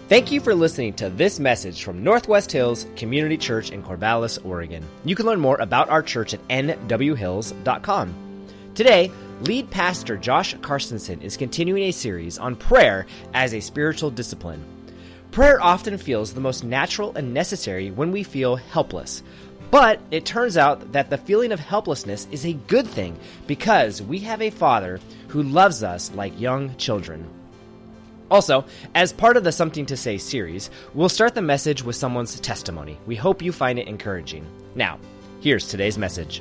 Thank you for listening to this message from Northwest Hills Community Church in Corvallis, Oregon. You can learn more about our church at nwhills.com. Today, lead pastor Josh Carstensen is continuing a series on prayer as a spiritual discipline. Prayer often feels the most natural and necessary when we feel helpless. But it turns out that the feeling of helplessness is a good thing because we have a Father who loves us like young children. Also, as part of the Something to Say series, we'll start the message with someone's testimony. We hope you find it encouraging. Now, here's today's message.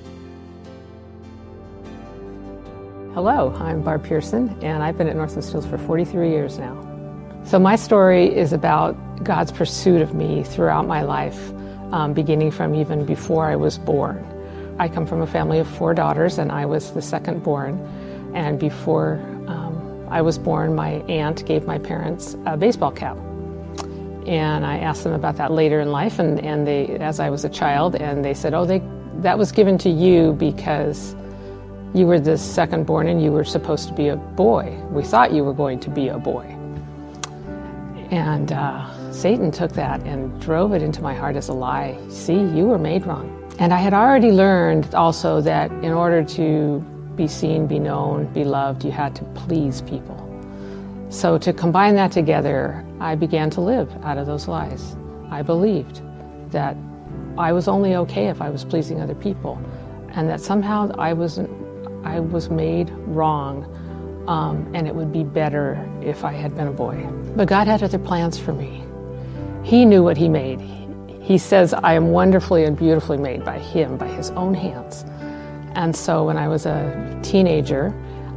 Hello, I'm Barb Pearson, and I've been at Northwest Hills for 43 years now. So my story is about God's pursuit of me throughout my life, beginning from even before I was born. I come from a family of 4 daughters, and I was the second born. And before I was born, my aunt gave my parents a baseball cap. And I asked them about that later in life, and they, as I was a child, and they said, that was given to you because you were the second born and you were supposed to be a boy. We thought you were going to be a boy. And Satan took that and drove it into my heart as a lie. See, you were made wrong. And I had already learned also that in order to be seen, be known, be loved, you had to please people. So to combine that together, I began to live out of those lies. I believed that I was only okay if I was pleasing other people, and that somehow I was made wrong, and it would be better if I had been a boy. But God had other plans for me. He knew what He made. He says, I am wonderfully and beautifully made by Him, by His own hands. And so when I was a teenager,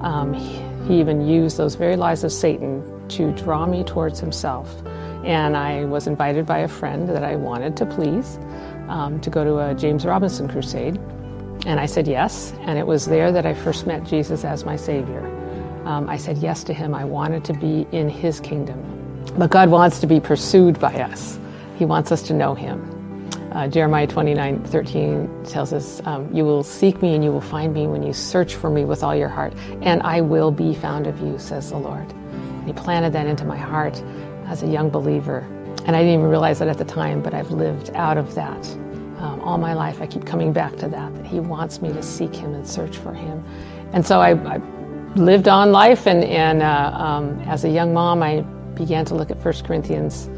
he even used those very lies of Satan to draw me towards himself. And I was invited by a friend that I wanted to please to go to a James Robinson crusade. And I said yes, and it was there that I first met Jesus as my Savior. I said yes to Him. I wanted to be in His kingdom. But God wants to be pursued by us. He wants us to know Him. Jeremiah 29:13 tells us, you will seek me and you will find me when you search for me with all your heart, and I will be found of you, says the Lord. And He planted that into my heart as a young believer. And I didn't even realize it at the time, but I've lived out of that. All my life, I keep coming back to that He wants me to seek Him and search for Him. And so I lived on life, and as a young mom, I began to look at 1 Corinthians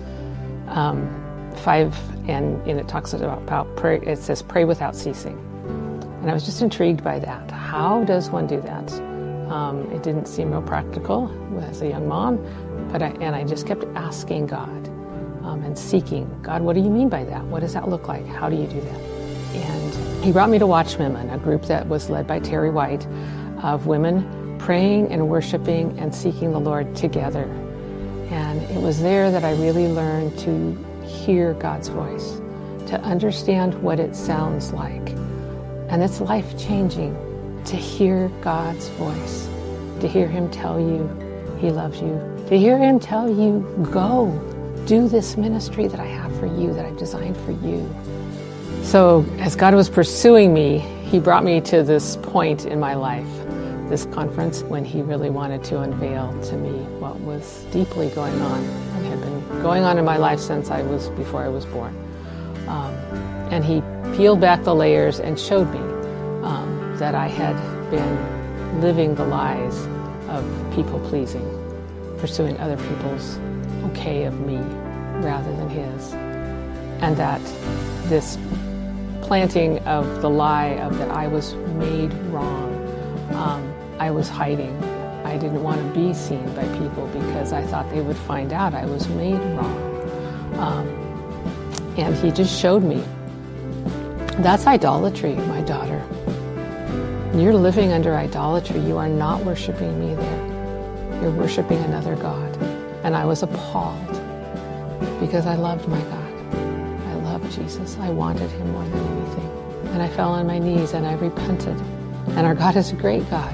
5, and it talks about prayer. It says, pray without ceasing. And I was just intrigued by that. How does one do that? It didn't seem real practical as a young mom, but I just kept asking God and seeking, God, what do you mean by that? What does that look like? How do you do that? And He brought me to Watchwomen, a group that was led by Terry White, of women praying and worshiping and seeking the Lord together. And it was there that I really learned to hear God's voice, to understand what it sounds like. And it's life-changing to hear God's voice, to hear Him tell you He loves you, to hear Him tell you, go, do this ministry that I have for you, that I've designed for you. So as God was pursuing me, He brought me to this point in my life, this conference, when He really wanted to unveil to me what was deeply going on and had been going on in my life since before I was born. And He peeled back the layers and showed me that I had been living the lies of people-pleasing, pursuing other people's okay of me rather than His. And that this planting of the lie of that I was made wrong, I was hiding. I didn't want to be seen by people because I thought they would find out I was made wrong. And He just showed me, that's idolatry, my daughter. You're living under idolatry. You are not worshiping me there. You're worshiping another God. And I was appalled because I loved my God. I loved Jesus. I wanted Him more than anything. And I fell on my knees and I repented. And our God is a great God.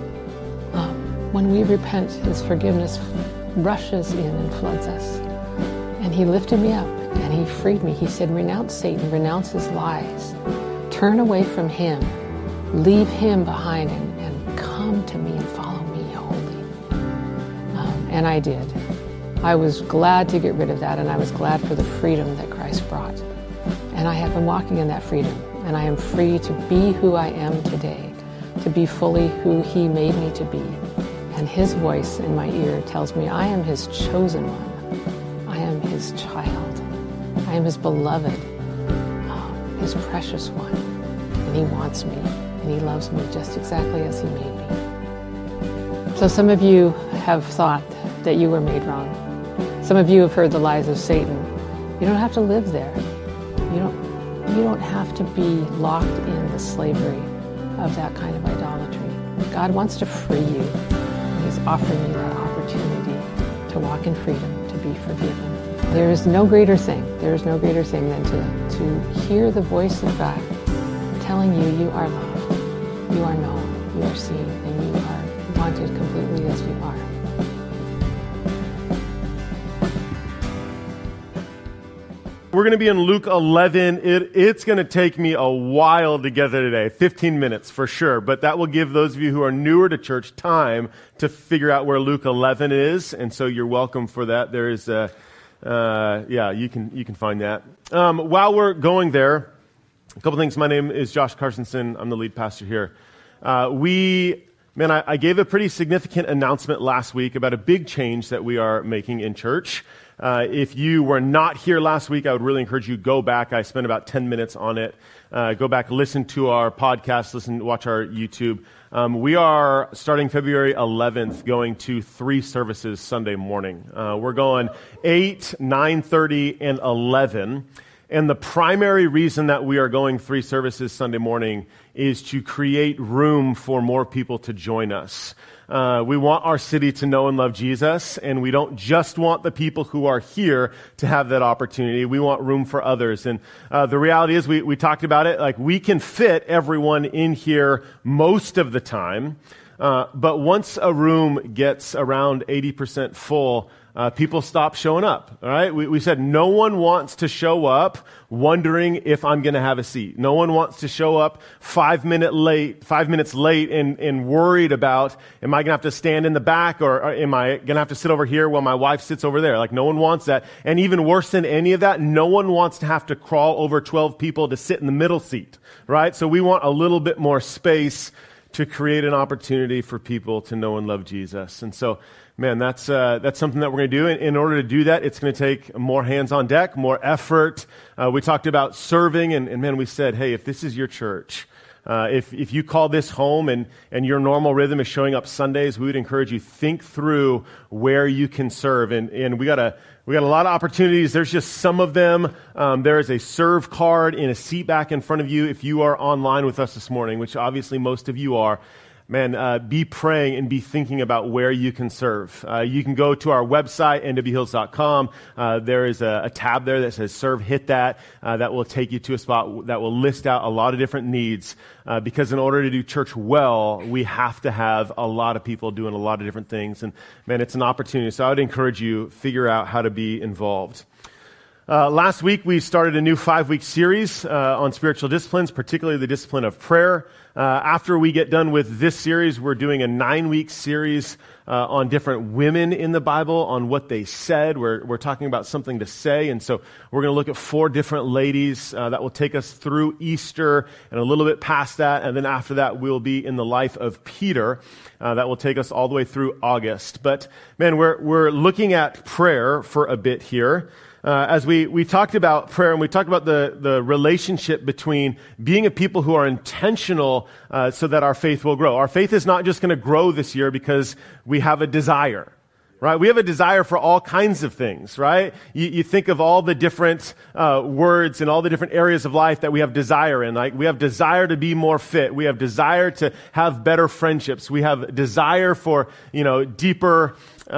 When we repent, His forgiveness rushes in and floods us. And He lifted me up and He freed me. He said, renounce Satan, renounce his lies. Turn away from him. Leave him behind and come to me and follow me wholly. And I did. I was glad to get rid of that, and I was glad for the freedom that Christ brought. And I have been walking in that freedom, and I am free to be who I am today, to be fully who He made me to be. And His voice in my ear tells me I am His chosen one. I am His child. I am His beloved, His precious one. And He wants me, and He loves me just exactly as He made me. So some of you have thought that you were made wrong. Some of you have heard the lies of Satan. You don't have to live there. You don't have to be locked in the slavery of that kind of idolatry. God wants to free you. And He's offering you that opportunity to walk in freedom, to be forgiven. There is no greater thing. There is no greater thing than to hear the voice of God telling you you are loved, you are known, you are seen, and you are wanted completely as you are. We're going to be in Luke 11. It's going to take me a while to get there today, 15 minutes for sure, but that will give those of you who are newer to church time to figure out where Luke 11 is, and so you're welcome for that. There is you can find that. While we're going there, a couple things. My name is Josh Carstensen. I'm the lead pastor here. I gave a pretty significant announcement last week about a big change that we are making in church. If you were not here last week, I would really encourage you to go back. I spent about 10 minutes on it. Go back, listen to our podcast, watch our YouTube. We are starting February 11th going to 3 services Sunday morning. We're going 8, 9:30, and 11. And the primary reason that we are going 3 services Sunday morning is to create room for more people to join us. We want our city to know and love Jesus, and we don't just want the people who are here to have that opportunity. We want room for others. And the reality is, we talked about it, like we can fit everyone in here most of the time, but once a room gets around 80% full, people stop showing up, all right? We said no one wants to show up wondering if I'm going to have a seat. No one wants to show up 5 minutes late and worried about, am I going to have to stand in the back or am I going to have to sit over here while my wife sits over there? Like, no one wants that. And even worse than any of that, no one wants to have to crawl over 12 people to sit in the middle seat, right? So we want a little bit more space to create an opportunity for people to know and love Jesus. And so, man, that's something that we're going to do. In order to do that, it's going to take more hands on deck, more effort. We talked about serving, and man, we said, hey, if this is your church, if you call this home and your normal rhythm is showing up Sundays, we would encourage you think through where you can serve. And we got a lot of opportunities. There's just some of them. There is a serve card in a seat back in front of you if you are online with us this morning, which obviously most of you are. Man, be praying and be thinking about where you can serve. You can go to our website, nwhills.com. There is a tab there that says serve. Hit that. That will take you to a spot that will list out a lot of different needs. Because in order to do church well, we have to have a lot of people doing a lot of different things. And man, it's an opportunity. So I would encourage you, figure out how to be involved. Last week, we started a new 5-week series on spiritual disciplines, particularly the discipline of prayer. After we get done with this series, we're doing a 9-week series on different women in the Bible, on what they said. We're talking about something to say, and so we're going to look at 4 different ladies that will take us through Easter and a little bit past that, and then after that, we'll be in the life of Peter. That will take us all the way through August. But man, we're looking at prayer for a bit here. As we talked about prayer, and we talked about the relationship between being a people who are intentional so that our faith will grow. Our faith is not just going to grow this year because we have a desire, right? We have a desire for all kinds of things, right? You think of all the different words and all the different areas of life that we have desire in. Like, we have desire to be more fit. We have desire to have better friendships. We have desire for, deeper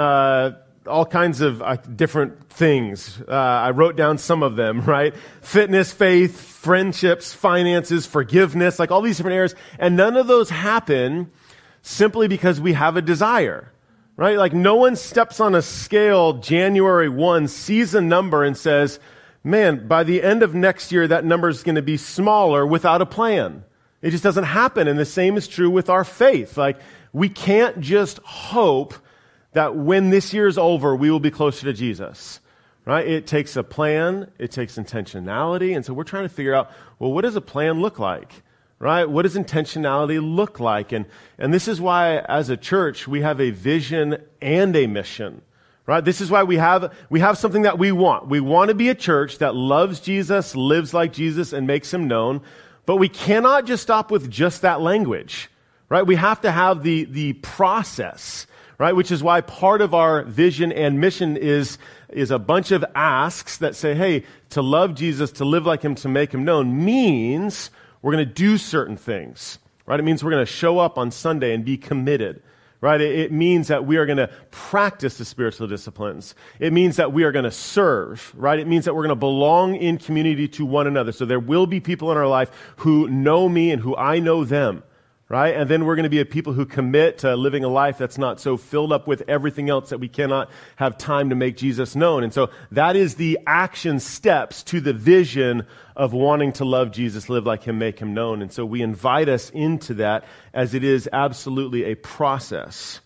all kinds of different things. I wrote down some of them, right? Fitness, faith, friendships, finances, forgiveness, like all these different areas. And none of those happen simply because we have a desire, right? Like, no one steps on a scale January 1, sees a number and says, man, by the end of next year, that number is going to be smaller without a plan. It just doesn't happen. And the same is true with our faith. Like, we can't just hope that when this year is over, we will be closer to Jesus, right? It takes a plan. It takes intentionality. And so we're trying to figure out, well, what does a plan look like, right? What does intentionality look like? And this is why, as a church, we have a vision and a mission, right? This is why we have something that we want. We want to be a church that loves Jesus, lives like Jesus, and makes him known. But we cannot just stop with just that language, right? We have to have the process, right? Which is why part of our vision and mission is a bunch of asks that say, hey, to love Jesus, to live like him, to make him known means we're going to do certain things, right? It means we're going to show up on Sunday and be committed, right? It means that we are going to practice the spiritual disciplines. It means that we are going to serve, right? It means that we're going to belong in community to one another. So there will be people in our life who know me and who I know them, right? And then we're going to be a people who commit to living a life that's not so filled up with everything else that we cannot have time to make Jesus known. And so that is the action steps to the vision of wanting to love Jesus, live like him, make him known. And so we invite us into that as it is absolutely a process.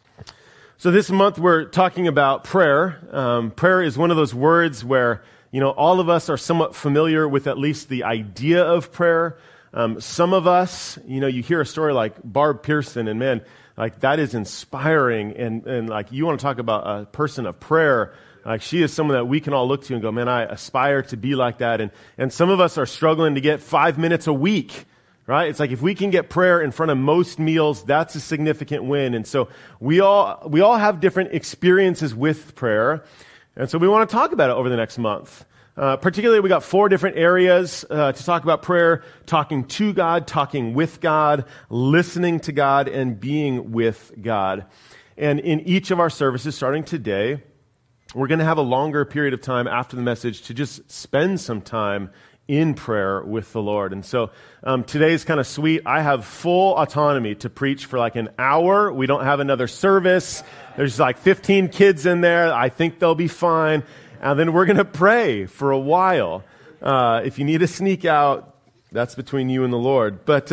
So this month we're talking about prayer. Prayer is one of those words where, all of us are somewhat familiar with at least the idea of prayer. Some of us, you hear a story like Barb Pearson, and man, like that is inspiring. And like you want to talk about a person of prayer. Like she is someone that we can all look to and go, man, I aspire to be like that. And some of us are struggling to get 5 minutes a week, right? It's like if we can get prayer in front of most meals, that's a significant win. And so we all have different experiences with prayer. And so we want to talk about it over the next month. Particularly, we got 4 different areas to talk about prayer: talking to God, talking with God, listening to God, and being with God. And in each of our services, starting today, we're going to have a longer period of time after the message to just spend some time in prayer with the Lord. And so today's kind of sweet. I have full autonomy to preach for like an hour. We don't have another service. There's like 15 kids in there. I think they'll be fine. And then we're going to pray for a while. If you need to sneak out, that's between you and the Lord. But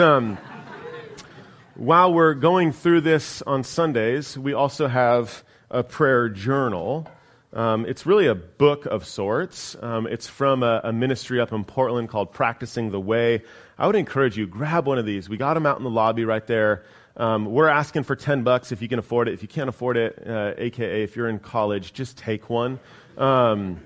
while we're going through this on Sundays, we also have a prayer journal. It's really a book of sorts. It's from a ministry up in Portland called Practicing the Way. I would encourage you, grab one of these. We got them out in the lobby right there. We're asking for $10 if you can afford it. If you can't afford it, aka if you're in college, just take one. The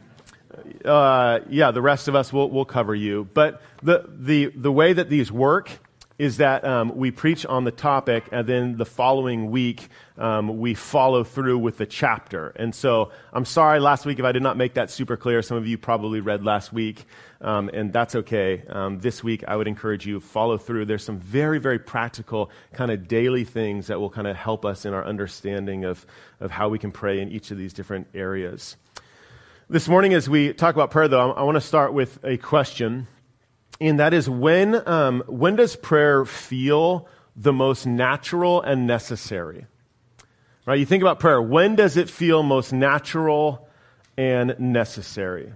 rest of us will cover you. But the way that these work is that we preach on the topic, and then the following week we follow through with the chapter. And so I'm sorry last week if I did not make that super clear. Some of you probably read last week, and that's okay. This week I would encourage you to follow through. There's some very, very practical kind of daily things that will kind of help us in our understanding of how we can pray in each of these different areas. This morning, as we talk about prayer, though, I want to start with a question, and that is when does prayer feel the most natural and necessary? Right? You think about prayer. When does it feel most natural and necessary?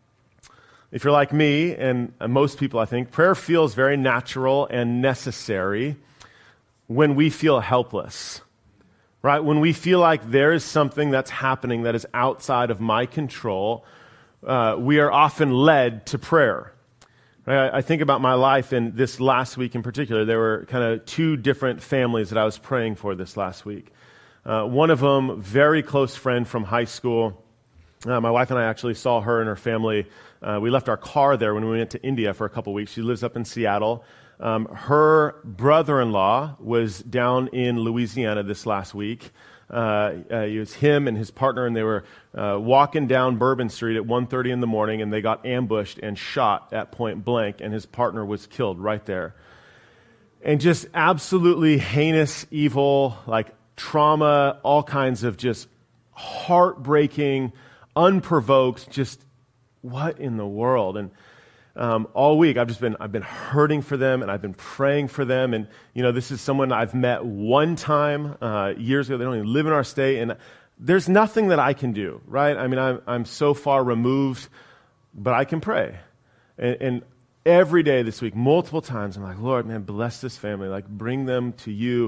If you're like me, and most people, I think, prayer feels very natural and necessary when we feel helpless. Right? When we feel like there is something that's happening that is outside of my control, we are often led to prayer. Right? I think about my life, and this last week in particular, there were kind of 2 different families that I was praying for this last week. One of them, very close friend from high school. My wife and I actually saw her and her family. We left our car there when we went to India for a couple weeks. She lives up in Seattle. Her brother-in-law was down in Louisiana this last week. It was him and his partner, and they were walking down Bourbon Street at 1:30 in the morning, and they got ambushed and shot at point blank, and his partner was killed right there. And just absolutely heinous, evil, like trauma, all kinds of just heartbreaking, unprovoked, just what in the world? And all week I've been hurting for them, and I've been praying for them. And this is someone I've met one time years ago. They don't even live in our state, and there's nothing that I can do, right? I mean, I'm so far removed, but I can pray. And every day this week, multiple times, I'm like, Lord, man, bless this family. Like, bring them to you.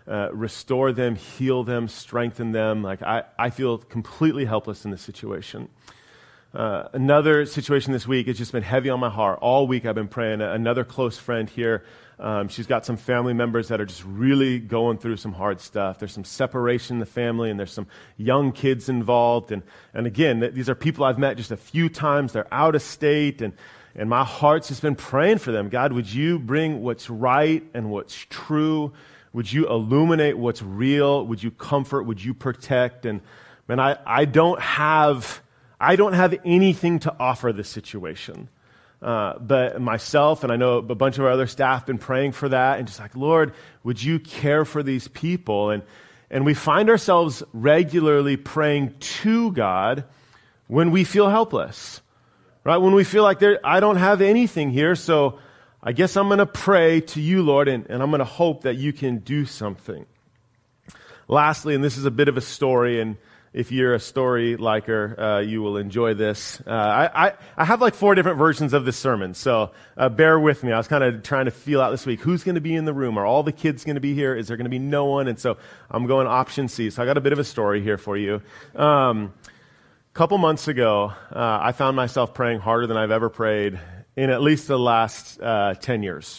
restore them, heal them, strengthen them. Like I feel completely helpless in this situation. Another situation this week has just been heavy on my heart. All week I've been praying. Another close friend here, she's got some family members that are just really going through some hard stuff. There's some separation in the family, and there's some young kids involved. And again, these are people I've met just a few times. They're out of state, and my heart's just been praying for them. God, would you bring what's right and what's true? Would you illuminate what's real? Would you comfort? Would you protect? And man, I don't have anything to offer this situation. But myself, and I know a bunch of our other staff, been praying for that, and just like, Lord, would you care for these people? And we find ourselves regularly praying to God when we feel helpless, right? When we feel like I don't have anything here, so I guess I'm going to pray to you, Lord, and I'm going to hope that you can do something. Lastly, and this is a bit of a story, and if you're a story liker, you will enjoy this. I have like 4 different versions of this sermon, so bear with me. I was kind of trying to feel out this week, who's going to be in the room? Are all the kids going to be here? Is there going to be no one? And so I'm going option C. So I got a bit of a story here for you. A couple months ago, I found myself praying harder than I've ever prayed in at least the last 10 years.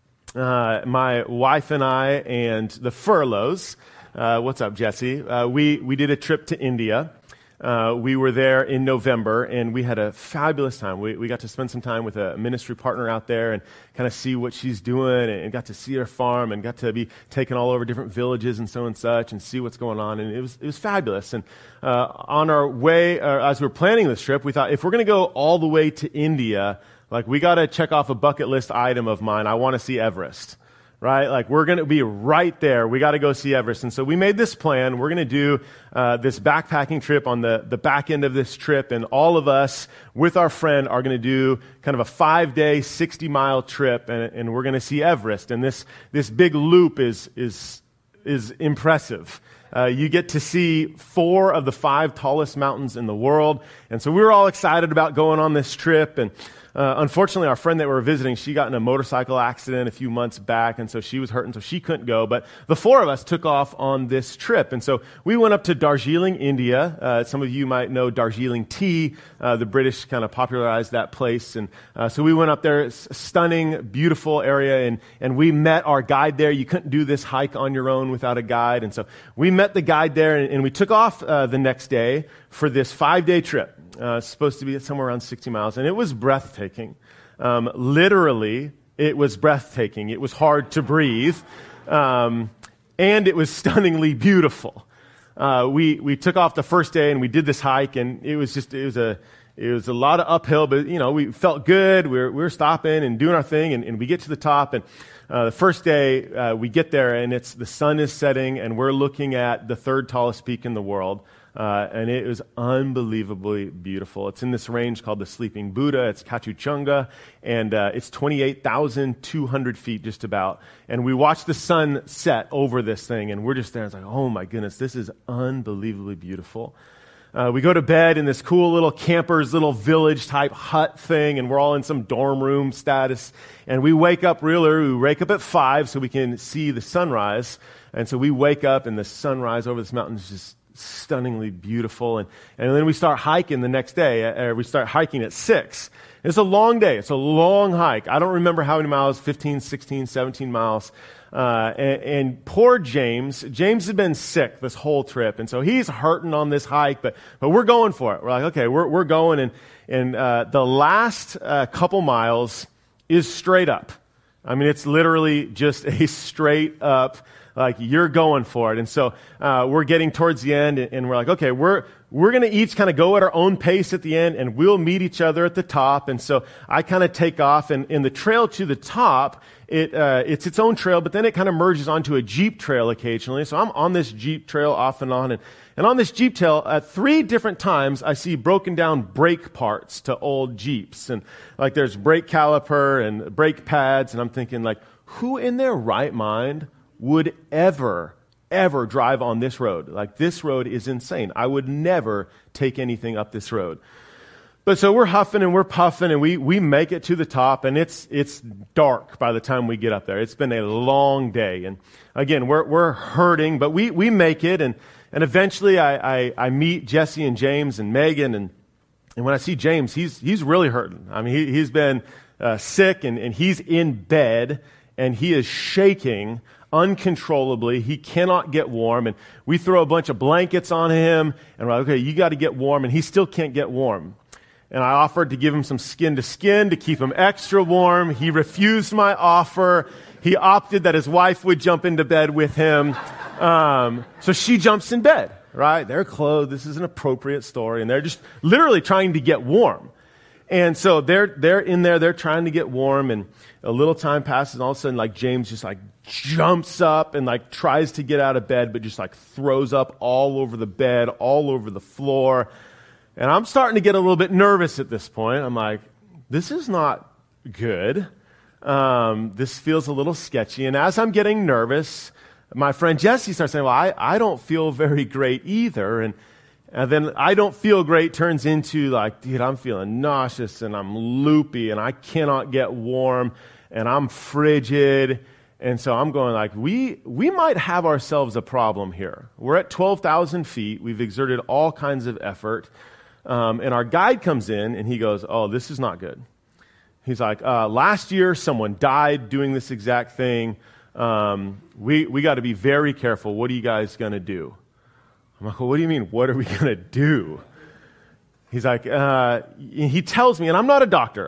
My wife and I and the Furloughs, what's up, Jesse? We did a trip to India. We were there in November, and we had a fabulous time. We got to spend some time with a ministry partner out there and kind of see what she's doing, and got to see her farm, and got to be taken all over different villages and so and such, and see what's going on. And it was fabulous. And on our way, as we were planning this trip, we thought, if we're going to go all the way to India, like, we got to check off a bucket list item of mine. I want to see Everest. Right? Like, we're going to be right there. We got to go see Everest. And so we made this plan. We're going to do this backpacking trip on the back end of this trip. And all of us with our friend are going to do kind of a 5-day, 60-mile trip. And we're going to see Everest. And this big loop is impressive. You get to see 4 of the 5 tallest mountains in the world. And so we were all excited about going on this trip. And unfortunately, our friend that we were visiting, she got in a motorcycle accident a few months back, and so she was hurting, so she couldn't go. But the 4 of us took off on this trip. And so we went up to Darjeeling, India. Some of you might know Darjeeling tea. The British kind of popularized that place. And so we went up there. It's a stunning, beautiful area, and we met our guide there. You couldn't do this hike on your own without a guide. And so we met the guide there, and we took off the next day for this 5-day trip. It's supposed to be somewhere around 60 miles, and it was breathtaking. Literally, it was breathtaking. It was hard to breathe, and it was stunningly beautiful. We took off the first day, and we did this hike, and it was a lot of uphill, but we felt good. We were stopping and doing our thing, and we get to the top, and the first day we get there, and the sun is setting, and we're looking at the 3rd tallest peak in the world. And it was unbelievably beautiful. It's in this range called the Sleeping Buddha. It's Kachunga, and it's 28,200 feet just about. And we watched the sun set over this thing, and we're just there. It's like, oh my goodness, this is unbelievably beautiful. We go to bed in this cool little camper's little village type hut thing, and we're all in some dorm room status. And we wake up real early. We wake up at 5 so we can see the sunrise. And so we wake up, and the sunrise over this mountain is just stunningly beautiful. And then we start hiking the next day. We start hiking at 6. It's a long day. It's a long hike. I don't remember how many miles, 15, 16, 17 miles. And poor James had been sick this whole trip. And so he's hurting on this hike, but we're going for it. We're like, okay, we're going. And the last couple miles is straight up. I mean, it's literally just a straight up, like, you're going for it. And so we're getting towards the end, and we're like, okay, we're going to each kind of go at our own pace at the end, and we'll meet each other at the top. And so I kind of take off, and in the trail to the top, it's its own trail, but then it kind of merges onto a Jeep trail occasionally. So I'm on this Jeep trail off and on, and on this Jeep trail, at 3 different times, I see broken down brake parts to old Jeeps. And like, there's brake caliper and brake pads, and I'm thinking, like, who in their right mind would ever drive on this road? Like, this road is insane. I would never take anything up this road. But so we're huffing and we're puffing, and we make it to the top, and it's dark by the time we get up there. It's been a long day, and again, we're hurting, but we make it, and eventually I meet Jesse and James and Megan, and when I see James, he's really hurting. I mean, he's been sick, and he's in bed, and he is shaking uncontrollably. He cannot get warm, and we throw a bunch of blankets on him, and we're like, okay, you got to get warm, and he still can't get warm. And I offered to give him some skin to skin to keep him extra warm. He refused my offer. He opted that his wife would jump into bed with him. So she jumps in bed, right? They're clothed. This is an appropriate story. And they're just literally trying to get warm. And so they're in there. They're trying to get warm. And a little time passes. And all of a sudden, like, James just like jumps up and like tries to get out of bed, but just like throws up all over the bed, all over the floor. And I'm starting to get a little bit nervous at this point. I'm like, this is not good. This feels a little sketchy. And as I'm getting nervous, my friend Jesse starts saying, well, I don't feel very great either. And then I don't feel great turns into like, dude, I'm feeling nauseous and I'm loopy and I cannot get warm and I'm frigid. And so I'm going like, we might have ourselves a problem here. We're at 12,000 feet. We've exerted all kinds of effort. And our guide comes in and he goes, oh, this is not good. He's like, last year someone died doing this exact thing. We got to be very careful. What are you guys going to do? I'm like, well, what do you mean? What are we going to do? He's like, he tells me, and I'm not a doctor.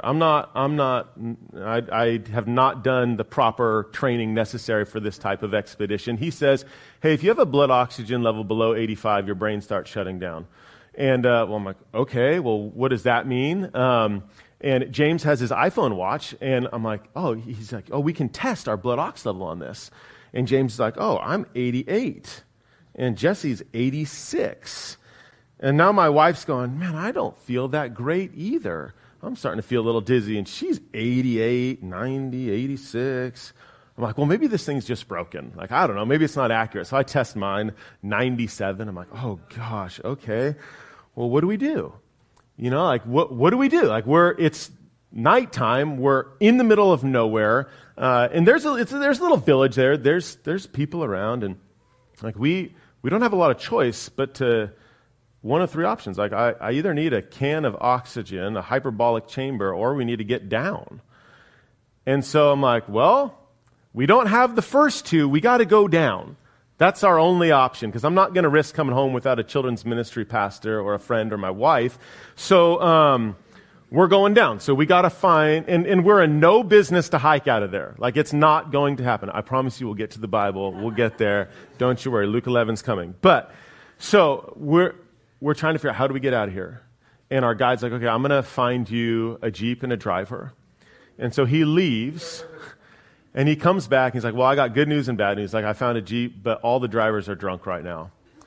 I have not done the proper training necessary for this type of expedition. He says, hey, if you have a blood oxygen level below 85, your brain starts shutting down. And well, I'm like, okay, well, what does that mean? And James has his iPhone watch, and I'm like, oh, he's like, oh, we can test our blood ox level on this. And James is like, oh, I'm 88. And Jesse's 86. And now my wife's going, man, I don't feel that great either. I'm starting to feel a little dizzy. And she's 88, 90, 86. I'm like, well, maybe this thing's just broken. Like, I don't know. Maybe it's not accurate. So I test mine, 97. I'm like, oh, gosh, okay. Well, what do we do? You know, like, what do we do? Like, it's nighttime. We're in the middle of nowhere. And there's a little village there. There's people around. And, like, we don't have a lot of choice but to one of three options. Like, I either need a can of oxygen, a hyperbolic chamber, or we need to get down. And so I'm like, well, we don't have the first two. We got to go down. That's our only option, because I'm not going to risk coming home without a children's ministry pastor or a friend or my wife. So we're going down. So we got to find, and we're in no business to hike out of there. Like, it's not going to happen. I promise you we'll get to the Bible. We'll get there. Don't you worry. Luke 11's coming. But so we're trying to figure out, how do we get out of here? And our guide's like, okay, I'm going to find you a Jeep and a driver. And so he leaves. And he comes back, and he's like, well, I got good news and bad news. Like, I found a Jeep, but all the drivers are drunk right now.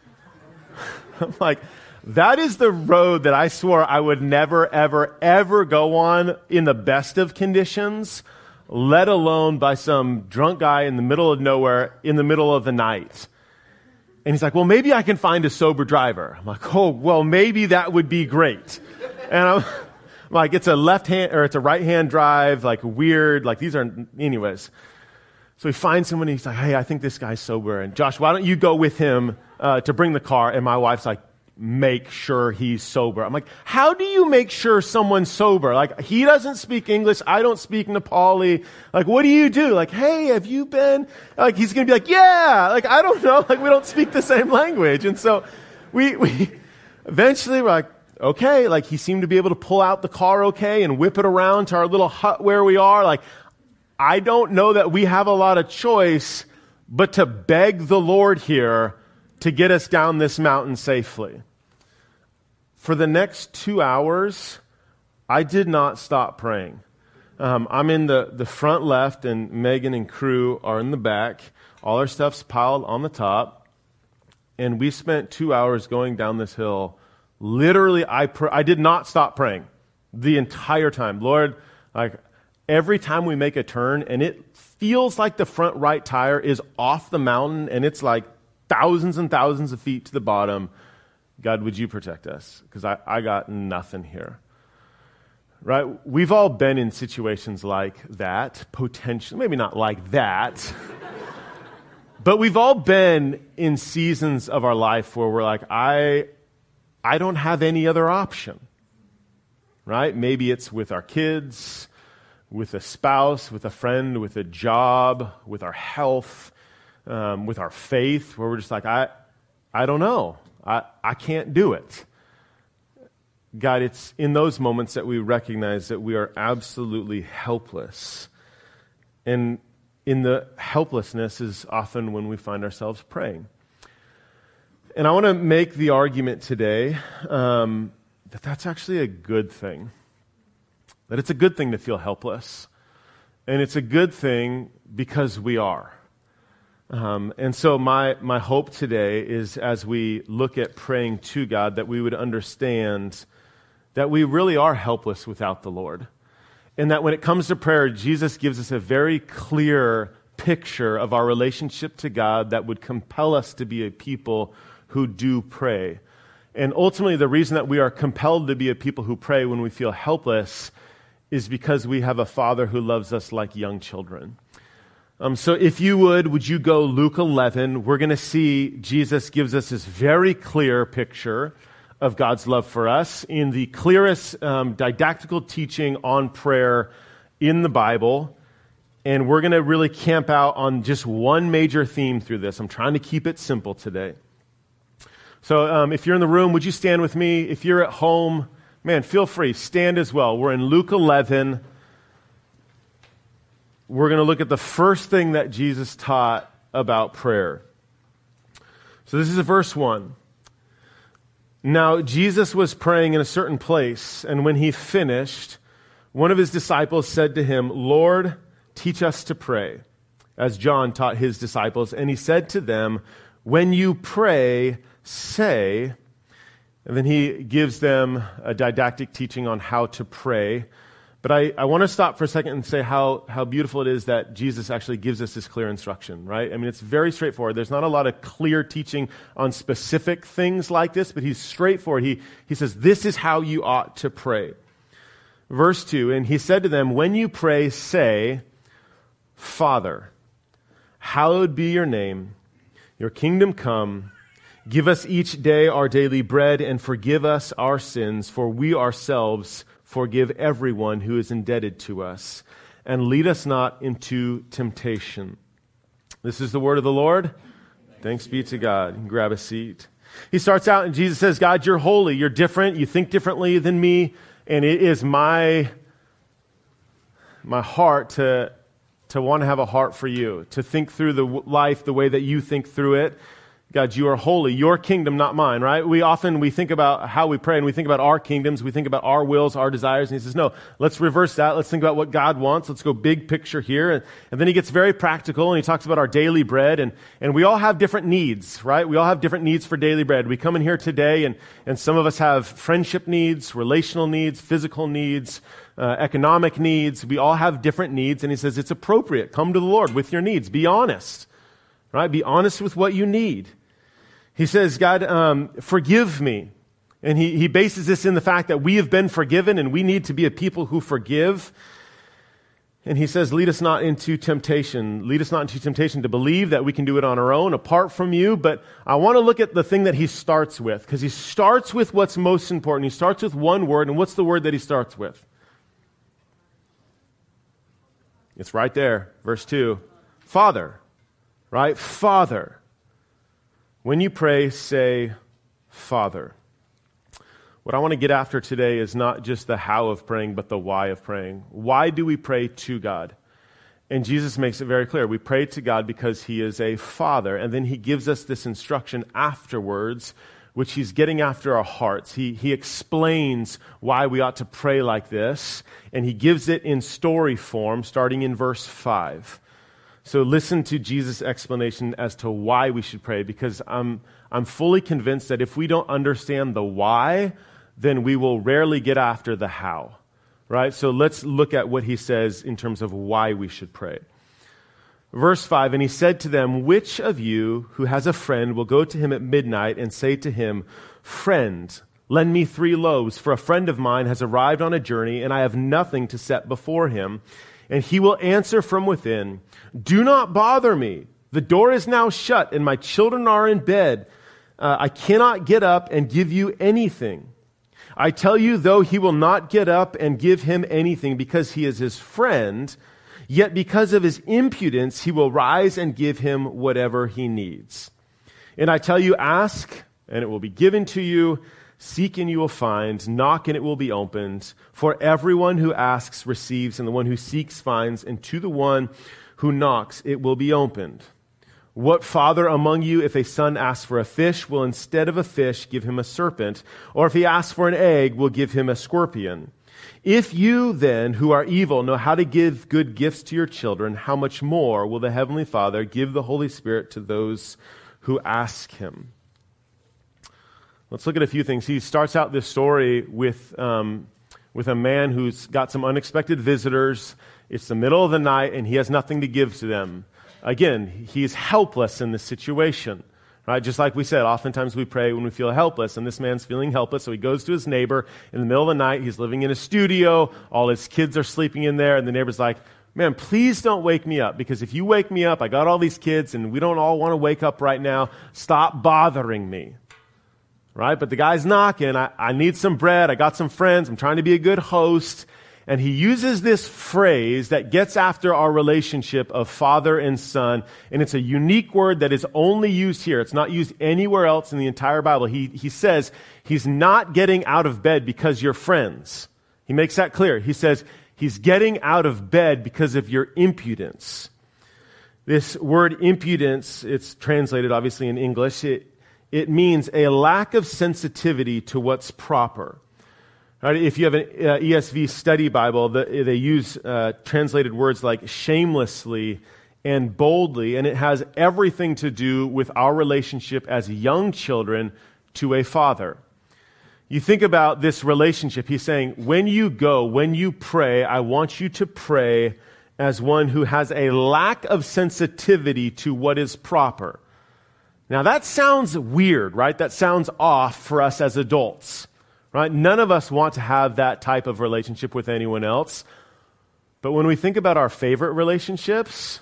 I'm like, that is the road that I swore I would never, ever, ever go on in the best of conditions, let alone by some drunk guy in the middle of nowhere, in the middle of the night. And he's like, well, maybe I can find a sober driver. I'm like, oh, well, maybe that would be great. And I'm like, it's a left hand or it's a right hand drive, like weird, like these are, anyways. So he finds someone and he's like, hey, I think this guy's sober. And Josh, why don't you go with him to bring the car? And my wife's like, make sure he's sober. I'm like, how do you make sure someone's sober? Like, he doesn't speak English. I don't speak Nepali. Like, what do you do? Like, hey, have you been? Like, he's going to be like, yeah. Like, I don't know. Like, we don't speak the same language. And so we eventually we're like, okay, like he seemed to be able to pull out the car okay and whip it around to our little hut where we are. Like, I don't know that we have a lot of choice but to beg the Lord here to get us down this mountain safely. For the next 2 hours, I did not stop praying. I'm in the front left, and Megan and crew are in the back. All our stuff's piled on the top. And we spent 2 hours going down this hill. Literally, I did not stop praying the entire time. Lord, like every time we make a turn and it feels like the front right tire is off the mountain and it's like thousands and thousands of feet to the bottom, God, would you protect us? Because I got nothing here. right? We've all been in situations like that, potentially, maybe not like that, but we've all been in seasons of our life where we're like, I don't have any other option, right? Maybe it's with our kids, with a spouse, with a friend, with a job, with our health, with our faith, where we're just like, I don't know. I can't do it. God, it's in those moments that we recognize that we are absolutely helpless. And in the helplessness is often when we find ourselves praying. And I want to make the argument today that that's actually a good thing. That it's a good thing to feel helpless. And it's a good thing because we are. And so my hope today is as we look at praying to God, that we would understand that we really are helpless without the Lord. And that when it comes to prayer, Jesus gives us a very clear picture of our relationship to God that would compel us to be a people who do pray. And ultimately, the reason that we are compelled to be a people who pray when we feel helpless is because we have a Father who loves us like young children. So if you would you go Luke 11? We're going to see Jesus gives us this very clear picture of God's love for us in the clearest didactical teaching on prayer in the Bible. And we're going to really camp out on just one major theme through this. I'm trying to keep it simple today. So if you're in the room, would you stand with me? If you're at home, man, feel free. Stand as well. We're in Luke 11. We're going to look at the first thing that Jesus taught about prayer. So this is verse 1. Now, Jesus was praying in a certain place, and when he finished, one of his disciples said to him, "Lord, teach us to pray," as John taught his disciples. And he said to them, "When you pray, say," and then he gives them a didactic teaching on how to pray. But I want to stop for a second and say how beautiful it is that Jesus actually gives us this clear instruction, right? I mean, it's very straightforward. There's not a lot of clear teaching on specific things like this, but he's straightforward. He says, this is how you ought to pray. Verse 2, and he said to them, "When you pray, say, Father, hallowed be your name, your kingdom come. Give us each day our daily bread, and forgive us our sins, for we ourselves forgive everyone who is indebted to us. And lead us not into temptation." This is the word of the Lord. Thanks be to God. You can grab a seat. He starts out and Jesus says, "God, you're holy. You're different. You think differently than me. And it is my heart to want to have a heart for you, to think through the life the way that you think through it. God, you are holy. Your kingdom, not mine," right? We think about how we pray and we think about our kingdoms. We think about our wills, our desires. And he says, no, let's reverse that. Let's think about what God wants. Let's go big picture here. And then he gets very practical and he talks about our daily bread. And we all have different needs, right? We all have different needs for daily bread. We come in here today and some of us have friendship needs, relational needs, physical needs, economic needs. We all have different needs. And he says, it's appropriate. Come to the Lord with your needs. Be honest, right? Be honest with what you need. He says, God, forgive me. And he bases this in the fact that we have been forgiven and we need to be a people who forgive. And he says, lead us not into temptation. Lead us not into temptation to believe that we can do it on our own apart from you. But I want to look at the thing that he starts with, because he starts with what's most important. He starts with one word. And what's the word that he starts with? It's right there. Verse 2. Father. Right? Father. When you pray, say, Father. What I want to get after today is not just the how of praying, but the why of praying. Why do we pray to God? And Jesus makes it very clear. We pray to God because he is a father. And then he gives us this instruction afterwards, which he's getting after our hearts. He explains why we ought to pray like this. And he gives it in story form, starting in verse 5. So listen to Jesus' explanation as to why we should pray, because I'm fully convinced that if we don't understand the why, then we will rarely get after the how, right? So let's look at what he says in terms of why we should pray. Verse 5, and he said to them, "Which of you who has a friend will go to him at midnight and say to him, 'Friend, Lend me 3 loaves, for a friend of mine has arrived on a journey, and I have nothing to set before him. And he will answer from within, do not bother me. The door is now shut, and my children are in bed. I cannot get up and give you anything. I tell you, though he will not get up and give him anything because he is his friend, yet because of his impudence, he will rise and give him whatever he needs. And I tell you, ask, and it will be given to you. Seek, and you will find. Knock, and it will be opened. For everyone who asks receives, and the one who seeks finds, and to the one who knocks it will be opened. What father among you, if a son asks for a fish, will instead of a fish give him a serpent? Or if he asks for an egg, will give him a scorpion? If you then, who are evil, know how to give good gifts to your children, how much more will the Heavenly Father give the Holy Spirit to those who ask him? Let's look at a few things. He starts out this story with a man who's got some unexpected visitors. It's the middle of the night, and he has nothing to give to them. Again, he's helpless in this situation, right? Just like we said, oftentimes we pray when we feel helpless, and this man's feeling helpless, so he goes to his neighbor in the middle of the night. He's living in a studio. All his kids are sleeping in there, and the neighbor's like, man, please don't wake me up, because if you wake me up, I got all these kids, and we don't all want to wake up right now. Stop bothering me. Right? But the guy's knocking. I need some bread. I got some friends. I'm trying to be a good host. And he uses this phrase that gets after our relationship of father and son. And it's a unique word that is only used here. It's not used anywhere else in the entire Bible. He says he's not getting out of bed because you're friends. He makes that clear. He says he's getting out of bed because of your impudence. This word impudence, it's translated obviously in English. It means a lack of sensitivity to what's proper. Right? If you have an ESV study Bible, they use translated words like shamelessly and boldly, and it has everything to do with our relationship as young children to a father. You think about this relationship. He's saying, when you go, when you pray, I want you to pray as one who has a lack of sensitivity to what is proper. Now that sounds weird, right? That sounds off for us as adults, right? None of us want to have that type of relationship with anyone else. But when we think about our favorite relationships,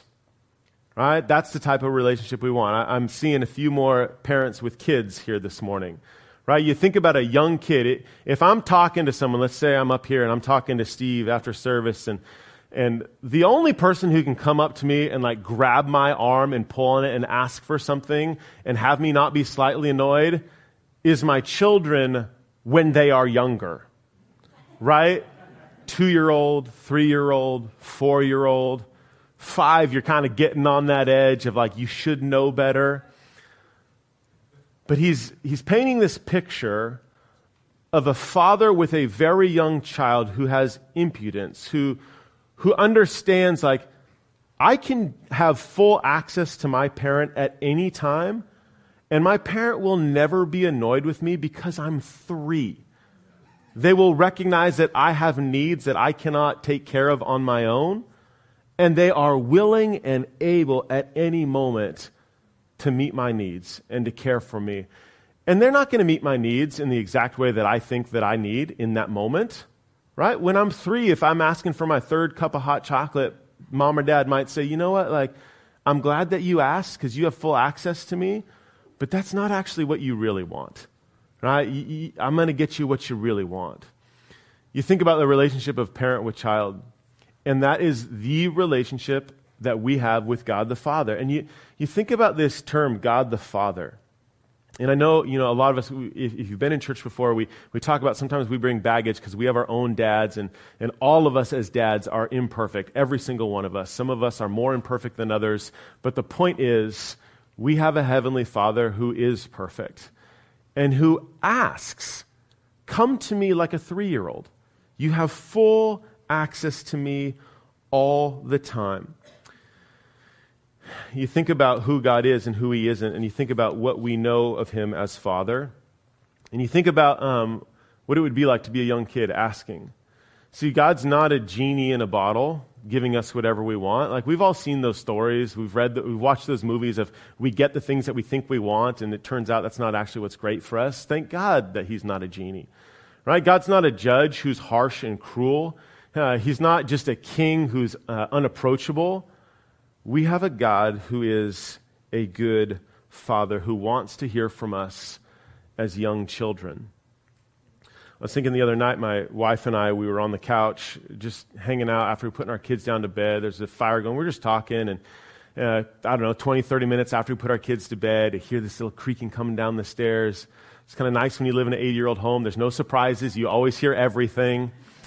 right, that's the type of relationship we want. I'm seeing a few more parents with kids here this morning, right? You think about a young kid. If I'm talking to someone, let's say I'm up here and I'm talking to Steve after service, and the only person who can come up to me and like grab my arm and pull on it and ask for something and have me not be slightly annoyed is my children when they are younger, right? 2-year-old, 3-year-old, 4-year-old, 5, you're kind of getting on that edge of like, you should know better. But he's painting this picture of a father with a very young child who has impudence, who understands, like, I can have full access to my parent at any time, and my parent will never be annoyed with me because I'm 3. They will recognize that I have needs that I cannot take care of on my own, and they are willing and able at any moment to meet my needs and to care for me. And they're not going to meet my needs in the exact way that I think that I need in that moment. Right? When I'm 3, if I'm asking for my 3rd cup of hot chocolate, mom or dad might say, you know what, like, I'm glad that you asked because you have full access to me, but that's not actually what you really want. Right? I'm going to get you what you really want. You think about the relationship of parent with child, and that is the relationship that we have with God the Father. And you think about this term, God the Father. And I know, a lot of us, if you've been in church before, we talk about sometimes we bring baggage because we have our own dads, and all of us as dads are imperfect, every single one of us. Some of us are more imperfect than others, but the point is, we have a heavenly Father who is perfect and who asks, come to me like a 3-year-old. You have full access to me all the time. You think about who God is and who he isn't, and you think about what we know of him as Father, and you think about what it would be like to be a young kid asking. See, God's not a genie in a bottle giving us whatever we want. Like, we've all seen those stories. We've watched those movies of we get the things that we think we want, and it turns out that's not actually what's great for us. Thank God that he's not a genie, right? God's not a judge who's harsh and cruel. He's not just a king who's unapproachable. We have a God who is a good Father who wants to hear from us as young children. I was thinking the other night, my wife and I, we were on the couch just hanging out after we putting our kids down to bed. There's a fire going. We're just talking, and I don't know, 20, 30 minutes after we put our kids to bed, I hear this little creaking coming down the stairs. It's kind of nice when you live in an 80-year-old home. There's no surprises. You always hear everything.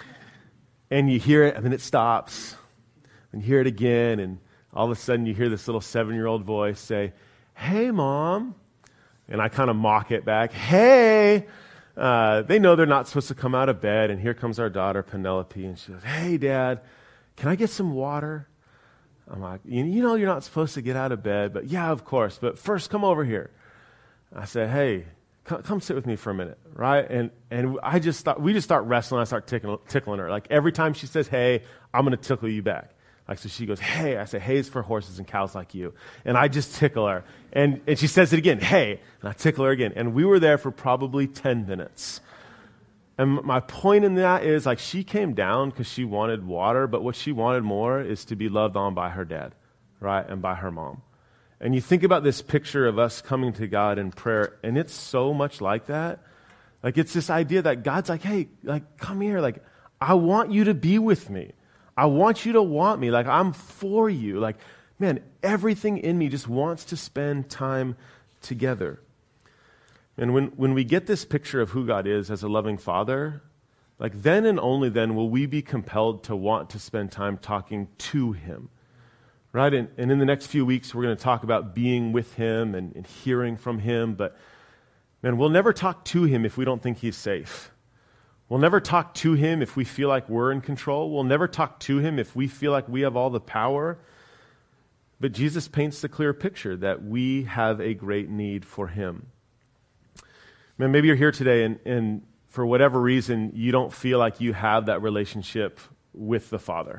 And you hear it, and then it stops. And you hear it again, and all of a sudden you hear this little 7-year-old voice say, "Hey, Mom." And I kind of mock it back. "Hey." They know they're not supposed to come out of bed, and here comes our daughter, Penelope, and she goes, "Hey, Dad, can I get some water?" I'm like, you know you're not supposed to get out of bed, but yeah, of course, but first come over here. I said, "Hey, come sit with me for a minute," right? And we just start wrestling. I start tickling her. Like, every time she says, "Hey," I'm going to tickle you back. Like, so she goes, "Hey." I say, "Hey is for horses and cows like you." And I just tickle her. And she says it again, "Hey." And I tickle her again. And we were there for probably 10 minutes. And my point in that is, like, she came down because she wanted water, but what she wanted more is to be loved on by her dad, right, and by her mom. And you think about this picture of us coming to God in prayer, and it's so much like that. Like, it's this idea that God's like, "Hey, like, come here. Like, I want you to be with me. I want you to want me. Like, I'm for you. Like, man, everything in me just wants to spend time together." And when we get this picture of who God is as a loving Father, like, then and only then will we be compelled to want to spend time talking to him, right? And in the next few weeks, we're going to talk about being with him and hearing from him. But, man, we'll never talk to him if we don't think he's safe. We'll never talk to him if we feel like we're in control. We'll never talk to him if we feel like we have all the power. But Jesus paints the clear picture that we have a great need for him. Man, maybe you're here today and for whatever reason, you don't feel like you have that relationship with the Father.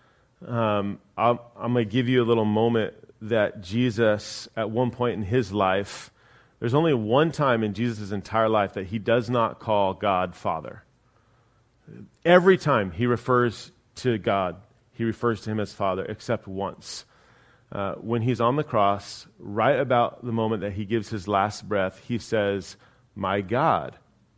I'm going to give you a little moment that Jesus, at one point in his life, there's only one time in Jesus' entire life that he does not call God Father. Every time he refers to God, he refers to him as Father, except once. When he's on the cross, right about the moment that he gives his last breath, he says, my God,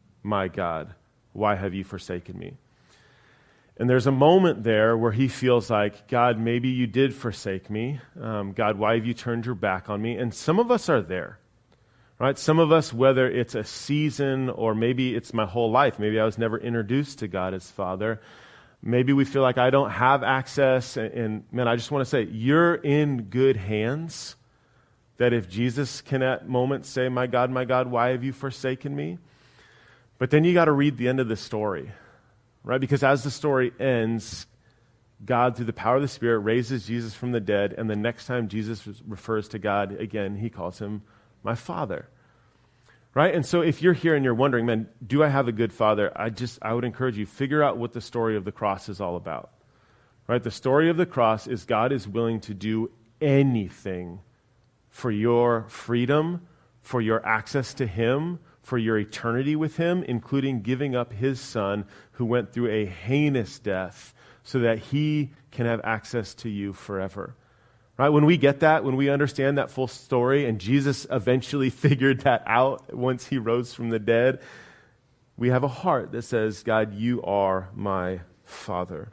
why have you forsaken me?" And there's a moment there where he feels like, "God, maybe you did forsake me. God, why have you turned your back on me?" And some of us are there. Right? Some of us, whether it's a season or maybe it's my whole life, maybe I was never introduced to God as Father, maybe we feel like I don't have access, and man, I just want to say, you're in good hands, that if Jesus can at moments say, my God, why have you forsaken me?" But then you got to read the end of the story, right? Because as the story ends, God, through the power of the Spirit, raises Jesus from the dead, and the next time Jesus refers to God again, he calls him my Father, right? And so if you're here and you're wondering, man, do I have a good Father? I would encourage you, figure out what the story of the cross is all about, right? The story of the cross is God is willing to do anything for your freedom, for your access to him, for your eternity with him, including giving up his Son who went through a heinous death so that he can have access to you forever. Right? When we get that, when we understand that full story, and Jesus eventually figured that out once he rose from the dead, we have a heart that says, God, you are my Father.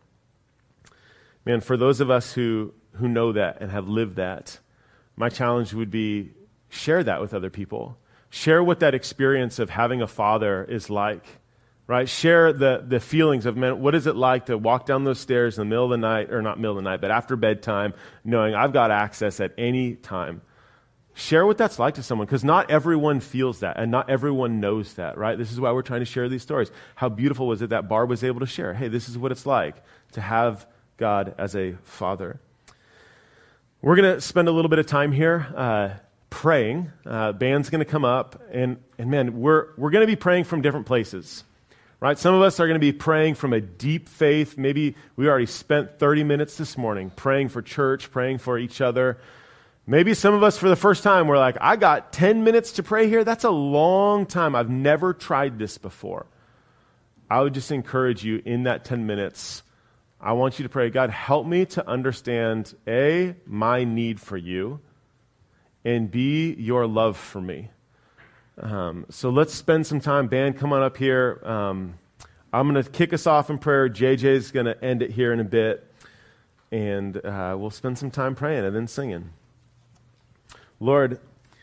Man, for those of us who know that and have lived that, my challenge would be share that with other people. Share what that experience of having a father is like. Right? Share the feelings of, man, what is it like to walk down those stairs in the middle of the night, or not middle of the night, but after bedtime, knowing I've got access at any time. Share what that's like to someone, because not everyone feels that, and not everyone knows that, right? This is why we're trying to share these stories. How beautiful was it that Barb was able to share? Hey, this is what it's like to have God as a father. We're going to spend a little bit of time here praying. Band's going to come up, and man, we're going to be praying from different places. right? Some of us are going to be praying from a deep faith. Maybe we already spent 30 minutes this morning praying for church, praying for each other. Maybe some of us for the first time, we're like, I got 10 minutes to pray here. That's a long time. I've never tried this before. I would just encourage you in that 10 minutes, I want you to pray, God, help me to understand, A, my need for you, and B, your love for me. So let's spend some time. Band, come on up here. I'm going to kick us off in prayer. JJ's going to end it here in a bit, and we'll spend some time praying and then singing. Lord,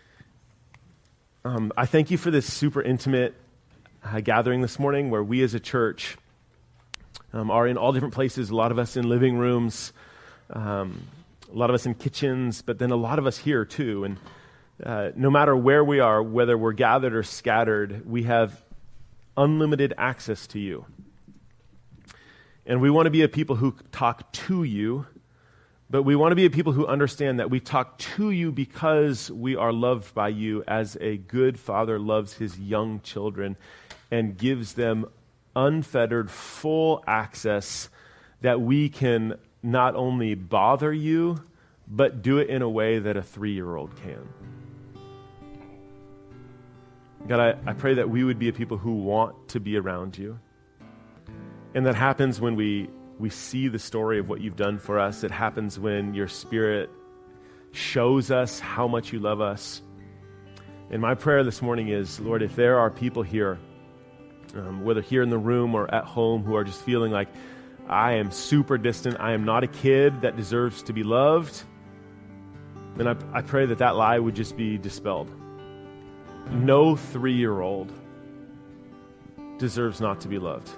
I thank you for this super intimate gathering this morning where we as a church are in all different places, a lot of us in living rooms, a lot of us in kitchens, but then a lot of us here too. And no matter where we are, whether we're gathered or scattered, we have unlimited access to you. And we want to be a people who talk to you, but we want to be a people who understand that we talk to you because we are loved by you as a good father loves his young children and gives them unfettered, full access that we can not only bother you, but do it in a way that a 3-year-old can. God, I pray that we would be a people who want to be around you. And that happens when we see the story of what you've done for us. It happens when your Spirit shows us how much you love us. And my prayer this morning is, Lord, if there are people here, whether here in the room or at home, who are just feeling like, I am super distant, I am not a kid that deserves to be loved, then I pray that that lie would just be dispelled. No 3-year-old deserves not to be loved.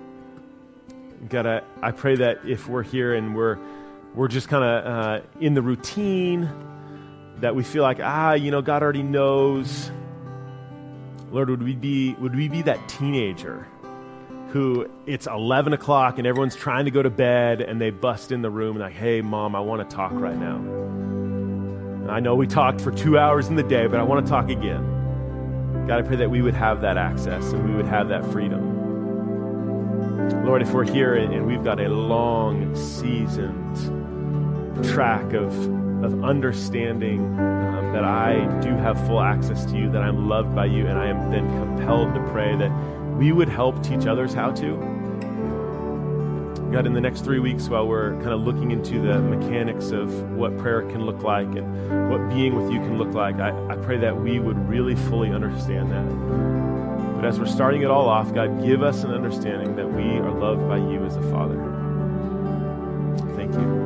God, I pray that if we're here and we're just kind of in the routine, that we feel like, God already knows. Lord, would we be that teenager who it's 11 o'clock and everyone's trying to go to bed and they bust in the room and like, hey, Mom, I want to talk right now. I know we talked for 2 hours in the day, but I want to talk again. God, I pray that we would have that access and we would have that freedom. Lord, if we're here and we've got a long, seasoned track of understanding that I do have full access to you, that I'm loved by you, and I am then compelled to pray that we would help teach others how to. God, in the next 3 weeks, while we're kind of looking into the mechanics of what prayer can look like and what being with you can look like, I pray that we would really fully understand that. But as we're starting it all off, God, give us an understanding that we are loved by you as a Father. Thank you.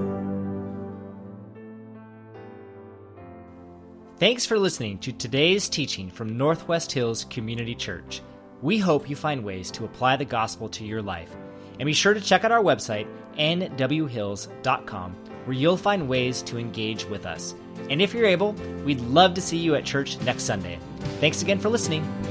Thanks for listening to today's teaching from Northwest Hills Community Church. We hope you find ways to apply the gospel to your life. And be sure to check out our website, nwhills.com, where you'll find ways to engage with us. And if you're able, we'd love to see you at church next Sunday. Thanks again for listening.